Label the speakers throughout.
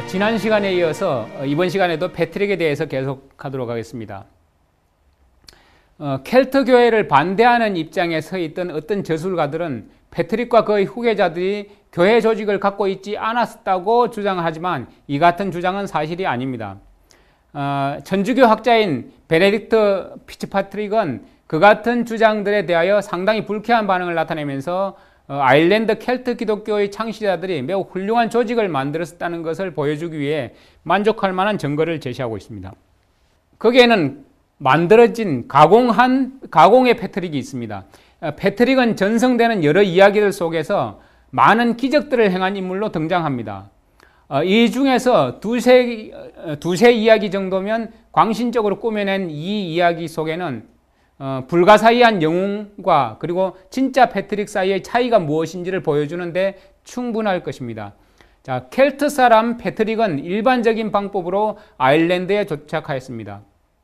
Speaker 1: 지난 시간에 이어서 이번 시간에도 패트릭에 대해서 계속하도록 하겠습니다. 켈트 교회를 반대하는 입장에 서 있던 어떤 저술가들은 패트릭과 그의 후계자들이 교회 조직을 갖고 있지 않았다고 주장하지만 이 같은 주장은 사실이 아닙니다. 천주교 학자인 베네딕트 피츠파트릭은 그 같은 주장들에 대하여 상당히 불쾌한 반응을 나타내면서 아일랜드 켈트 기독교의 창시자들이 매우 훌륭한 조직을 만들었다는 것을 보여주기 위해 만족할 만한 증거를 제시하고 있습니다. 거기에는 만들어진 가공의 패트릭이 있습니다. 패트릭은 전성되는 여러 이야기들 속에서 많은 기적들을 행한 인물로 등장합니다. 이 중에서 두세 이야기 정도면 광신적으로 꾸며낸 이 이야기 속에는 불가사의한 영웅과 그리고 진짜 패트릭 사이의 차이가 무엇인지를 보여주는데 충분할 것입니다. 자, 켈트 사람 패트릭은 일반적인 방법으로 아일랜드에 도착하였습니다.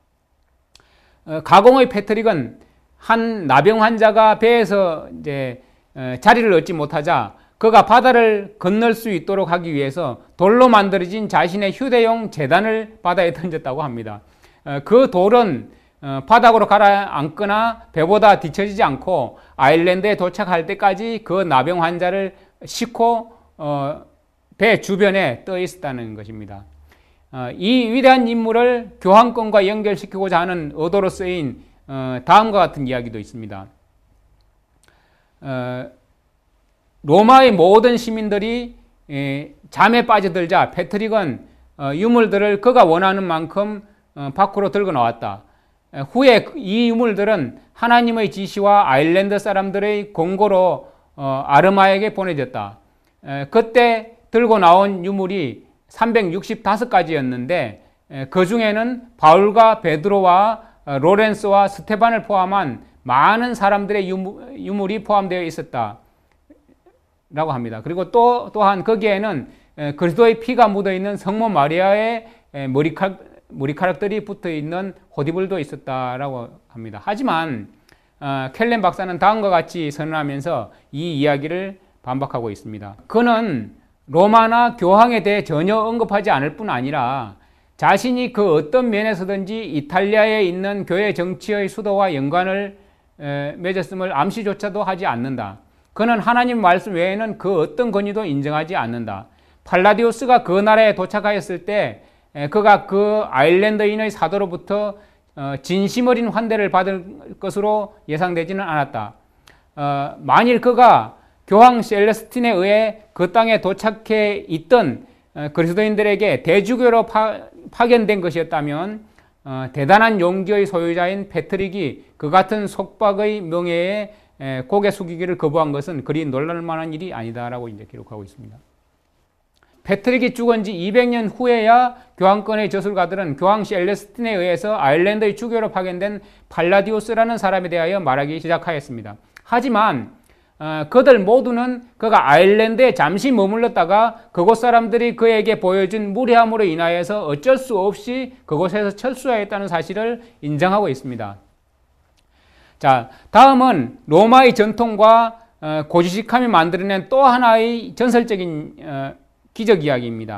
Speaker 1: 가공의 패트릭은 한 나병 환자가 배에서 자리를 얻지 못하자 그가 바다를 건널 수 있도록 하기 위해서 돌로 만들어진 자신의 휴대용 제단을 바다에 던졌다고 합니다. 그 돌은 바닥으로 가라앉거나 배보다 뒤처지지 않고 아일랜드에 도착할 때까지 그 나병 환자를 싣고 배 주변에 떠 있었다는 것입니다. 이 위대한 인물을 교황권과 연결시키고자 하는 의도로 쓰인 다음과 같은 이야기도 있습니다. 로마의 모든 시민들이 잠에 빠져들자 패트릭은 유물들을 그가 원하는 만큼 밖으로 들고 나왔다. 후에 이 유물들은 하나님의 지시와 아일랜드 사람들의 공고로 아르마에게 보내졌다. 그때 들고 나온 유물이 365가지였는데 그 중에는 바울과 베드로와 로렌스와 스테반을 포함한 많은 사람들의 유물이 포함되어 있었다 라고 합니다. 그리고 또한 거기에는 그리스도의 피가 묻어있는 성모 마리아의 머리카락들이 붙어있는 호디블도 있었다라고 합니다. 하지만 켈렌 박사는 다음과 같이 선언하면서 이 이야기를 반박하고 있습니다. 그는 로마나 교황에 대해 전혀 언급하지 않을 뿐 아니라 자신이 그 어떤 면에서든지 이탈리아에 있는 교회 정치의 수도와 연관을 맺었음을 암시조차도 하지 않는다. 그는 하나님 말씀 외에는 그 어떤 권위도 인정하지 않는다. 팔라디우스가 그 나라에 도착하였을 때 그가 그 아일랜드인의 사도로부터 진심 어린 환대를 받을 것으로 예상되지는 않았다. 만일 그가 교황 셀레스틴에 의해 그 땅에 도착해 있던 그리스도인들에게 대주교로 파견된 것이었다면 대단한 용기의 소유자인 패트릭이 그 같은 속박의 명예에 고개 숙이기를 거부한 것은 그리 놀랄 만한 일이 아니다라고 이제 기록하고 있습니다. 패트릭이 죽은 지 200년 후에야 교황권의 저술가들은 교황 셀레스틴에 의해서 아일랜드의 주교로 파견된 팔라디우스라는 사람에 대하여 말하기 시작하였습니다. 하지만 그들 모두는 그가 아일랜드에 잠시 머물렀다가 그곳 사람들이 그에게 보여준 무례함으로 인하여서 어쩔 수 없이 그곳에서 철수하였다는 사실을 인정하고 있습니다. 자, 다음은 로마의 전통과 고지식함이 만들어낸 또 하나의 전설적인 기적 이야기입니다.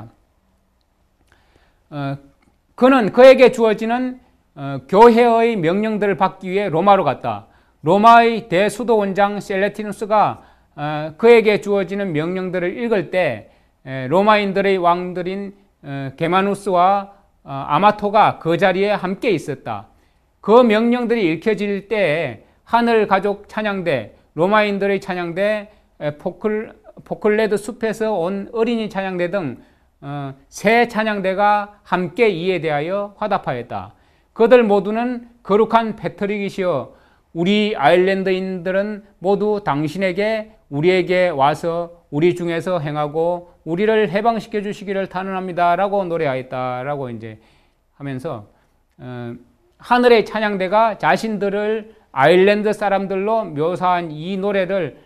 Speaker 1: 그는 그에게 주어지는 교회의 명령들을 받기 위해 로마로 갔다. 로마의 대수도원장 셀레티누스가 그에게 주어지는 명령들을 읽을 때 로마인들의 왕들인 게마누스와 아마토가 그 자리에 함께 있었다. 그 명령들이 읽혀질 때 하늘 가족 찬양대, 로마인들의 찬양대, 포클레드 숲에서 온 어린이 찬양대 등 세 찬양대가 함께 이에 대하여 화답하였다. 그들 모두는 거룩한 패트릭이시여 우리 아일랜드인들은 모두 당신에게 우리에게 와서 우리 중에서 행하고 우리를 해방시켜 주시기를 탄원합니다 라고 노래하였다라고 이제 하면서 하늘의 찬양대가 자신들을 아일랜드 사람들로 묘사한 이 노래를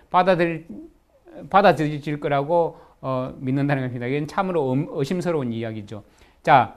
Speaker 1: 받아들일 거라고 믿는다는 겁니다. 이건 참으로 의심스러운 이야기죠. 자,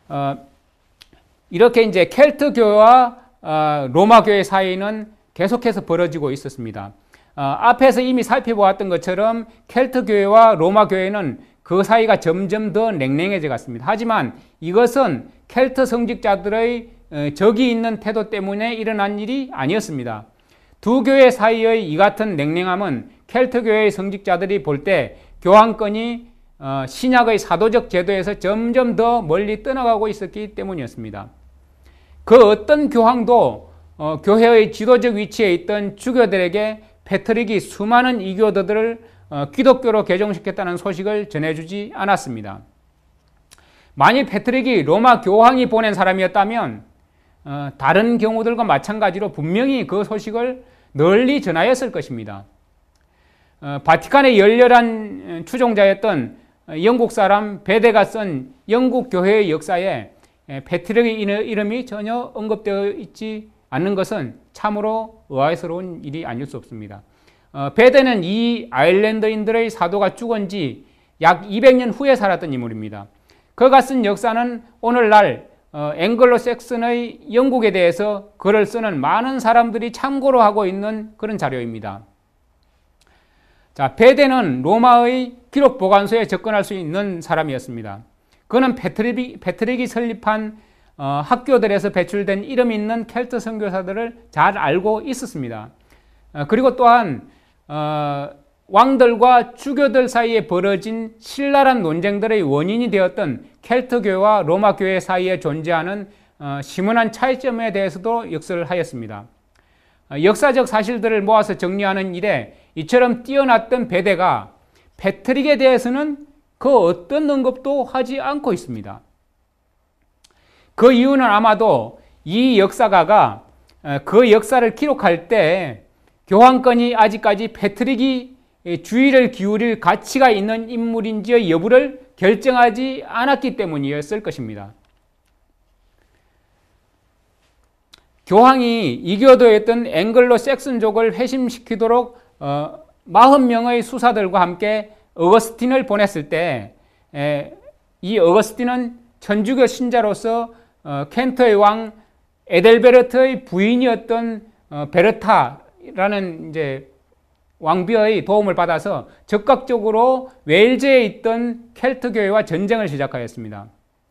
Speaker 1: 이렇게 이제 켈트 교회와 로마 교회 사이는 계속해서 벌어지고 있었습니다. 앞에서 이미 살펴보았던 것처럼 켈트 교회와 로마 교회는 그 사이가 점점 더 냉랭해져 갔습니다. 하지만 이것은 켈트 성직자들의 적이 있는 태도 때문에 일어난 일이 아니었습니다. 두 교회 사이의 이 같은 냉랭함은 켈트 교회의 성직자들이 볼 때 교황권이 신약의 사도적 제도에서 점점 더 멀리 떠나가고 있었기 때문이었습니다. 그 어떤 교황도 교회의 지도적 위치에 있던 주교들에게 패트릭이 수많은 이교도들을 기독교로 개종시켰다는 소식을 전해주지 않았습니다. 만일 패트릭이 로마 교황이 보낸 사람이었다면 다른 경우들과 마찬가지로 분명히 그 소식을 널리 전하였을 것입니다. 바티칸의 열렬한 추종자였던 영국 사람 베데가 쓴 영국 교회의 역사에 패트릭의 이름이 전혀 언급되어 있지 않는 것은 참으로 의아스러운 일이 아닐 수 없습니다. 베데는 이 아일랜드인들의 사도가 죽은 지 약 200년 후에 살았던 인물입니다. 그가 쓴 역사는 오늘날 앵글로 섹슨의 영국에 대해서 글을 쓰는 많은 사람들이 참고로 하고 있는 그런 자료입니다. 자, 베데는 로마의 기록 보관소에 접근할 수 있는 사람이었습니다. 그는 패트릭이 설립한 학교들에서 배출된 이름 있는 켈트 선교사들을 잘 알고 있었습니다. 그리고 또한 왕들과 주교들 사이에 벌어진 신랄한 논쟁들의 원인이 되었던 켈트교회와 로마교회 사이에 존재하는 심원한 차이점에 대해서도 역설을 하였습니다. 역사적 사실들을 모아서 정리하는 일에 이처럼 뛰어났던 베데가 패트릭에 대해서는 그 어떤 언급도 하지 않고 있습니다. 그 이유는 아마도 이 역사가가 그 역사를 기록할 때 교황권이 아직까지 패트릭이 주의를 기울일 가치가 있는 인물인지의 여부를 결정하지 않았기 때문이었을 것입니다. 교황이 이교도였던 앵글로 섹슨족을 회심시키도록 40명의 수사들과 함께 어거스틴을 보냈을 때 이 어거스틴은 천주교 신자로서 켄트의 왕 에델베르트의 부인이었던 베르타라는 이제 왕비의 도움을 받아서 적극적으로 웨일즈에 있던 켈트 교회와 전쟁을 시작하였습니다.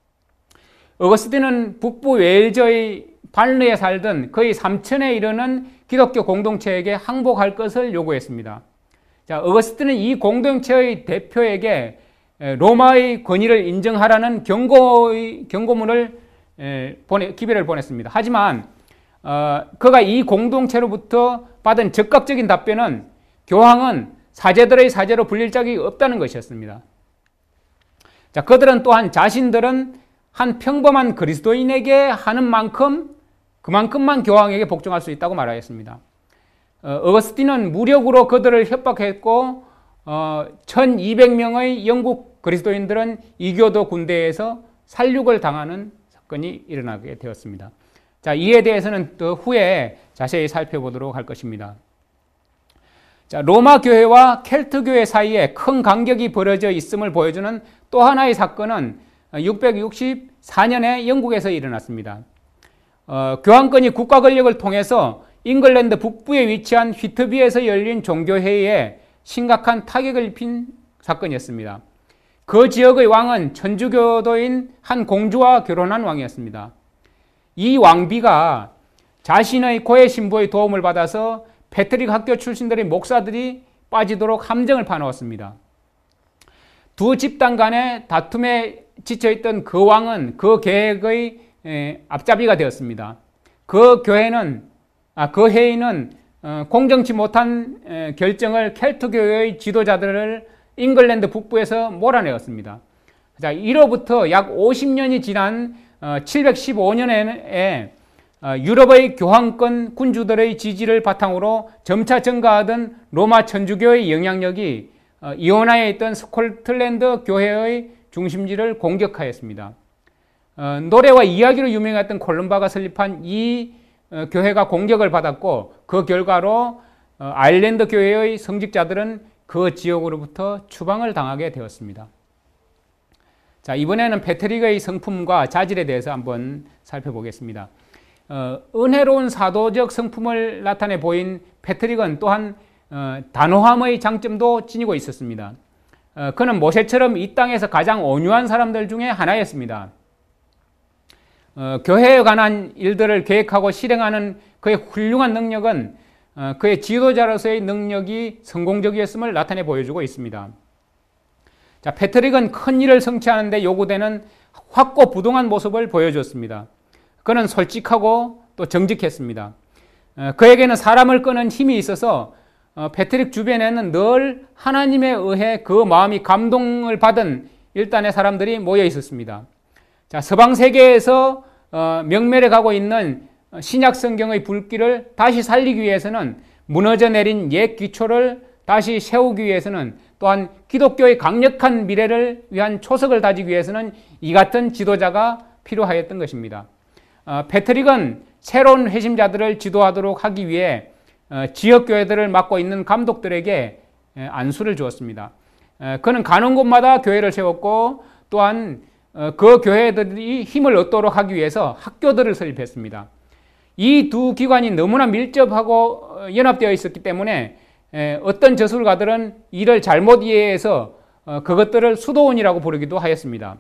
Speaker 1: 어거스틴은 북부 웨일즈의 발르에 살던 거의 3천에 이르는 기독교 공동체에게 항복할 것을 요구했습니다. 자, 어거스틴은 이 공동체의 대표에게 로마의 권위를 인정하라는 경고문을 기별을 보냈습니다. 하지만 그가 이 공동체로부터 받은 적극적인 답변은 교황은 사제들의 사제로 불릴 자격이 없다는 것이었습니다. 자, 그들은 또한 자신들은 한 평범한 그리스도인에게 하는 만큼 그만큼만 교황에게 복종할 수 있다고 말하였습니다. 어거스틴은 무력으로 그들을 협박했고 1200명의 영국 그리스도인들은 이교도 군대에서 살육을 당하는 사건이 일어나게 되었습니다. 자, 이에 대해서는 또 후에 자세히 살펴보도록 할 것입니다. 자, 로마 교회와 켈트 교회 사이에 큰 간격이 벌어져 있음을 보여주는 또 하나의 사건은 664년에 영국에서 일어났습니다. 교황권이 국가 권력을 통해서 잉글랜드 북부에 위치한 휘트비에서 열린 종교회의에 심각한 타격을 입힌 사건이었습니다. 그 지역의 왕은 천주교도인 한 공주와 결혼한 왕이었습니다. 이 왕비가 자신의 고해 신부의 도움을 받아서 패트릭 학교 출신들의 목사들이 빠지도록 함정을 파놓았습니다. 두 집단 간의 다툼에 지쳐있던 그 왕은 그 계획의 앞잡이가 되었습니다. 그 회의는 공정치 못한 결정을 켈트 교회의 지도자들을 잉글랜드 북부에서 몰아내었습니다. 자, 이로부터 약 50년이 지난 715년에 유럽의 교황권 군주들의 지지를 바탕으로 점차 증가하던 로마 천주교의 영향력이 이오나에 있던 스코틀랜드 교회의 중심지를 공격하였습니다. 노래와 이야기로 유명했던 콜럼바가 설립한 이 교회가 공격을 받았고 그 결과로 아일랜드 교회의 성직자들은 그 지역으로부터 추방을 당하게 되었습니다. 자, 이번에는 패트릭의 성품과 자질에 대해서 한번 살펴보겠습니다. 은혜로운 사도적 성품을 나타내 보인 패트릭은 또한 단호함의 장점도 지니고 있었습니다. 그는 모세처럼 이 땅에서 가장 온유한 사람들 중에 하나였습니다. 교회에 관한 일들을 계획하고 실행하는 그의 훌륭한 능력은 그의 지도자로서의 능력이 성공적이었음을 나타내 보여주고 있습니다. 자, 패트릭은 큰 일을 성취하는 데 요구되는 확고부동한 모습을 보여줬습니다. 그는 솔직하고 또 정직했습니다. 그에게는 사람을 끄는 힘이 있어서 패트릭 주변에는 늘 하나님에 의해 그 마음이 감동을 받은 일단의 사람들이 모여 있었습니다. 자, 서방 세계에서 명멸해 가고 있는 신약 성경의 불길을 다시 살리기 위해서는, 무너져 내린 옛 기초를 다시 세우기 위해서는, 또한 기독교의 강력한 미래를 위한 초석을 다지기 위해서는 이 같은 지도자가 필요하였던 것입니다. 패트릭은 새로운 회심자들을 지도하도록 하기 위해 지역교회들을 맡고 있는 감독들에게 안수를 주었습니다. 그는 가는 곳마다 교회를 세웠고, 또한 그 교회들이 힘을 얻도록 하기 위해서 학교들을 설립했습니다. 이 두 기관이 너무나 밀접하고 연합되어 있었기 때문에 어떤 저술가들은 이를 잘못 이해해서 그것들을 수도원이라고 부르기도 하였습니다.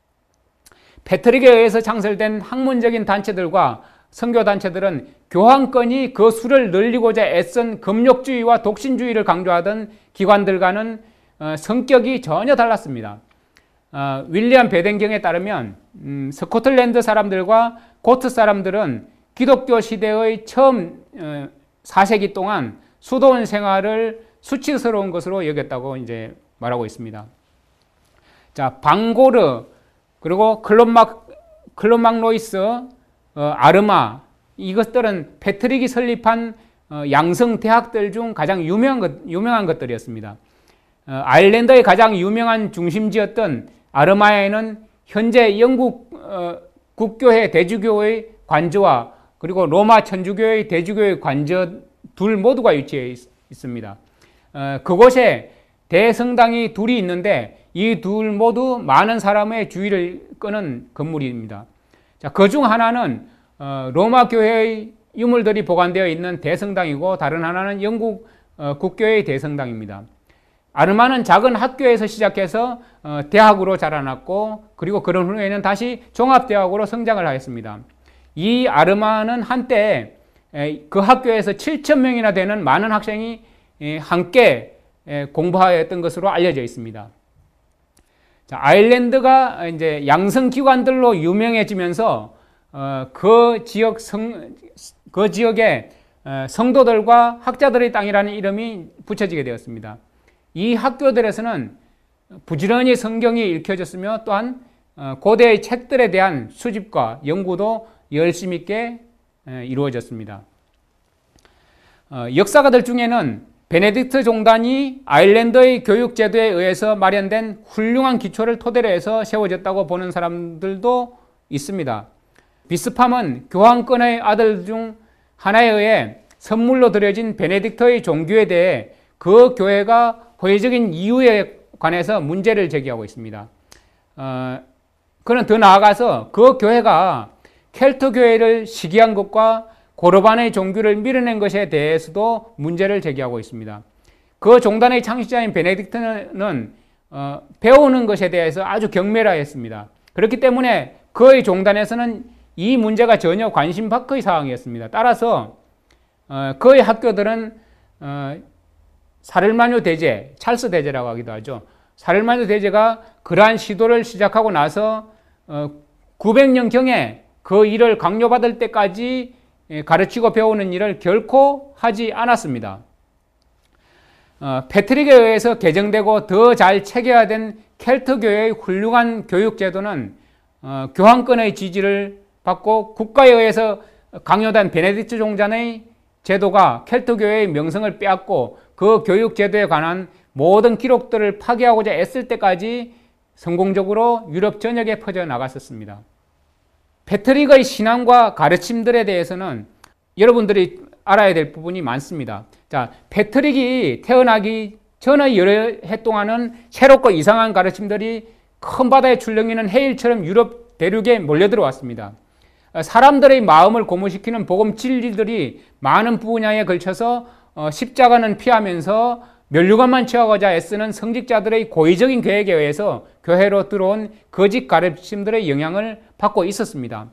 Speaker 1: 패트릭에 의해서 창설된 학문적인 단체들과 선교단체들은 교황권이 그 수를 늘리고자 애쓴 금욕주의와 독신주의를 강조하던 기관들과는 성격이 전혀 달랐습니다. 윌리엄 베덴경에 따르면 스코틀랜드 사람들과 고트 사람들은 기독교 시대의 처음 4세기 동안 수도원 생활을 수치스러운 것으로 여겼다고 이제 말하고 있습니다. 자, 방고르, 그리고 클론막로이스, 아르마, 이것들은 패트릭이 설립한 양성 대학들 중 가장 유명한 것들이었습니다. 아일랜드의 가장 유명한 중심지였던 아르마에는 현재 영국 국교회 대주교의 관저와 그리고 로마 천주교의 대주교의 관저 둘 모두가 위치해 있습니다. 그곳에 대성당이 둘이 있는데 이 둘 모두 많은 사람의 주의를 끄는 건물입니다. 자, 그중 하나는 로마 교회의 유물들이 보관되어 있는 대성당이고, 다른 하나는 영국 국교의 대성당입니다. 아르마는 작은 학교에서 시작해서 대학으로 자라났고, 그리고 그런 후에는 다시 종합대학으로 성장을 하였습니다. 이 아르마는 한때 그 학교에서 7,000명이나 되는 많은 학생이 함께 공부하였던 것으로 알려져 있습니다. 자, 아일랜드가 이제 양성기관들로 유명해지면서 그 지역의 성도들과 학자들의 땅이라는 이름이 붙여지게 되었습니다. 이 학교들에서는 부지런히 성경이 읽혀졌으며, 또한 고대의 책들에 대한 수집과 연구도 열심 있게 이루어졌습니다. 역사가들 중에는 베네딕트 종단이 아일랜드의 교육제도에 의해서 마련된 훌륭한 기초를 토대로 해서 세워졌다고 보는 사람들도 있습니다. 비스팜은 교황권의 아들 중 하나에 의해 선물로 드려진 베네딕트의 종교에 대해 그 교회가 호의적인 이유에 관해서 문제를 제기하고 있습니다. 그는 더 나아가서 그 교회가 켈트 교회를 시기한 것과 고르반의 종교를 밀어낸 것에 대해서도 문제를 제기하고 있습니다. 그 종단의 창시자인 베네딕트는 배우는 것에 대해서 아주 경멸하였습니다. 그렇기 때문에 그의 종단에서는 이 문제가 전혀 관심 밖의 사항이었습니다. 따라서 그의 학교들은 사를마뇨 대제, 찰스 대제라고 하기도 하죠. 사를마뇨 대제가 그러한 시도를 시작하고 나서 900년경에 그 일을 강요받을 때까지 가르치고 배우는 일을 결코 하지 않았습니다. 패트릭에 의해서 개정되고 더 잘 체계화된 켈트교회의 훌륭한 교육제도는 교황권의 지지를 받고 국가에 의해서 강요된 베네딕트 종단의 제도가 켈트교회의 명성을 빼앗고 그 교육제도에 관한 모든 기록들을 파괴하고자 애쓸 때까지 성공적으로 유럽 전역에 퍼져나갔었습니다. 패트릭의 신앙과 가르침들에 대해서는 여러분들이 알아야 될 부분이 많습니다. 자, 패트릭이 태어나기 전의 여러 해 동안은 새롭고 이상한 가르침들이 큰 바다에 출렁이는 해일처럼 유럽 대륙에 몰려들어왔습니다. 사람들의 마음을 고무시키는 복음 진리들이 많은 분야에 걸쳐서 십자가는 피하면서 면류관만 채워가자 애쓰는 성직자들의 고의적인 계획에 의해서 교회로 들어온 거짓 가르침들의 영향을 받고 있었습니다.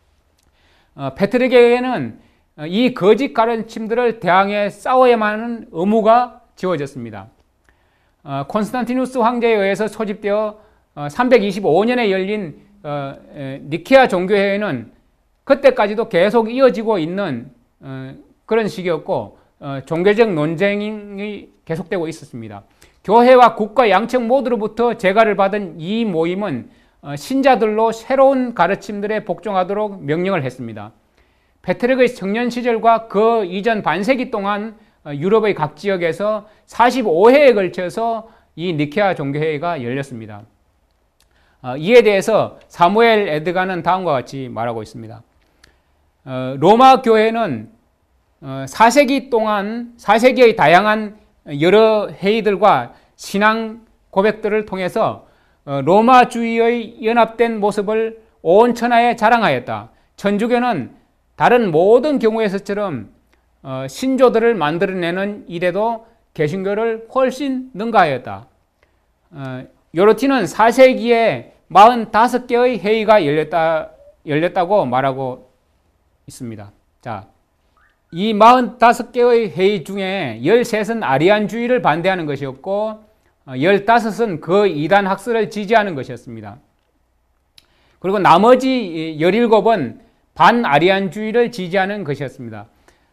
Speaker 1: 페트르교회에는 이 거짓 가르침들을 대항해 싸워야만 하는 의무가 지어졌습니다. 콘스탄티누스 황제에 의해서 소집되어 325년에 열린 니케아 종교회의는 그때까지도 계속 이어지고 있는 그런 시기였고 종교적 논쟁이 계속되고 있었습니다. 교회와 국가 양측 모두로부터 제가를 받은 이 모임은 신자들로 새로운 가르침들에 복종하도록 명령을 했습니다. 페트르의 청년 시절과 그 이전 반세기 동안 유럽의 각 지역에서 45회에 걸쳐서 이 니케아 종교회의가 열렸습니다. 이에 대해서 사무엘 에드가는 다음과 같이 말하고 있습니다. 로마 교회는 4세기 동안 4세기의 다양한 여러 회의들과 신앙 고백들을 통해서 로마주의의 연합된 모습을 온 천하에 자랑하였다. 천주교는 다른 모든 경우에서처럼 신조들을 만들어내는 일에도 개신교를 훨씬 능가하였다. 요르티는 4세기에 45개의 회의가 열렸다고 말하고 있습니다. 자, 이 45개의 회의 중에 13은 아리안주의를 반대하는 것이었고 15은 그 이단 학설을 지지하는 것이었습니다. 그리고 나머지 17은 반아리안주의를 지지하는 것이었습니다.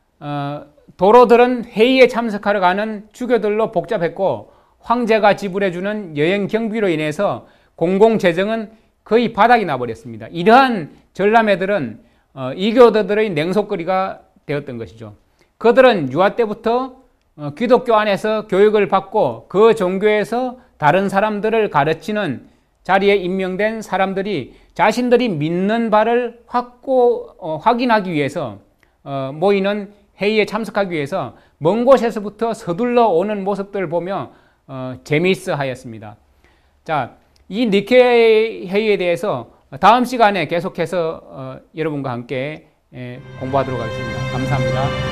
Speaker 1: 도로들은 회의에 참석하러 가는 주교들로 복잡했고 황제가 지불해주는 여행 경비로 인해서 공공재정은 거의 바닥이 나버렸습니다. 이러한 전람회들은 이교도들의 냉소거리가 되었던 것이죠. 그들은 유아 때부터 기독교 안에서 교육을 받고 그 종교에서 다른 사람들을 가르치는 자리에 임명된 사람들이 자신들이 믿는 바를 확인하기 위해서 모이는 회의에 참석하기 위해서 먼 곳에서부터 서둘러 오는 모습들을 보며 재미있어 하였습니다. 자, 이 니케 회의에 대해서 다음 시간에 계속해서 여러분과 함께 공부하도록 하겠습니다. 감사합니다.